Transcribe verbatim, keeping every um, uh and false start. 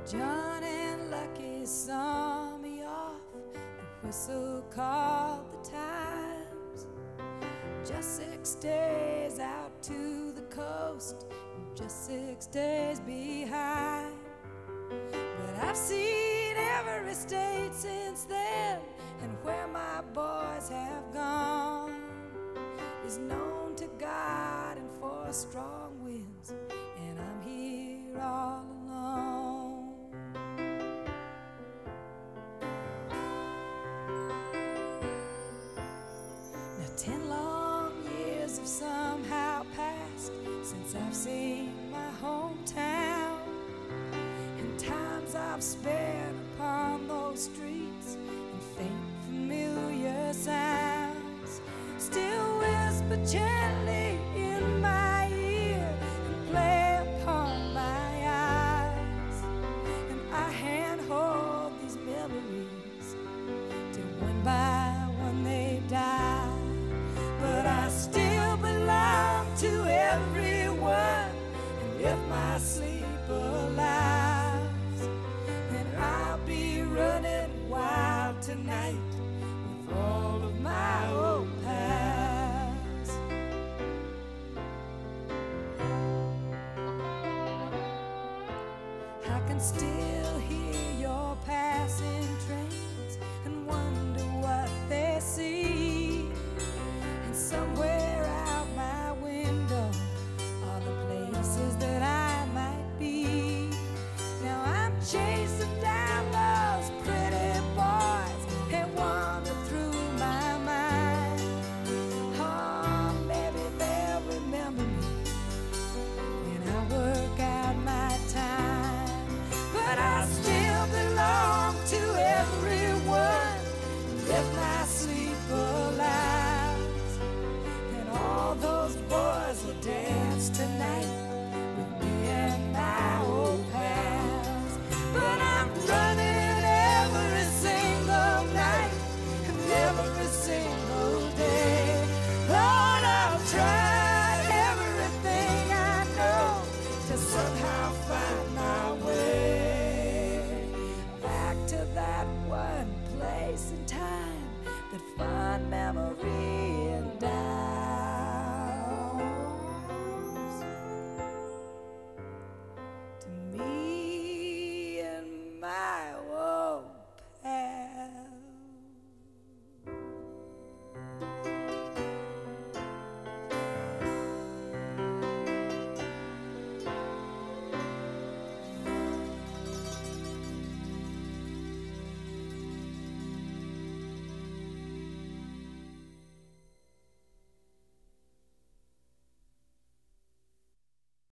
John and Lucky saw me off. The whistle called the times. Just six days out to the coast, just six days behind. But I've seen every state since then, and where my boys have gone is known to God and for strong winds, and I'm here all alone. Now ten long years have somehow passed since I've seen my hometown, and times I've spent upon those streets and faint familiar sounds still whisper gently in my ear and play upon my eyes, and I handhold these memories till one by one they die. But I still belong to everyone, and if my sleep allows, then I'll be running wild tonight with all of my old pals. I can still hear your passing trains and wonder what they see, and somewhere out my window are the places that I might be. Now I'm chasing down those pretty boys that wander through my mind. Oh, maybe they'll remember me when I work out my time. But I still belong to everyone, and if my sleep allows, then all those boys will dance tonight with me and my old pals. But I'm running every single night and every single day. Lord, I've tried everything I know to somehow find my way back to that one place and time, that fond memory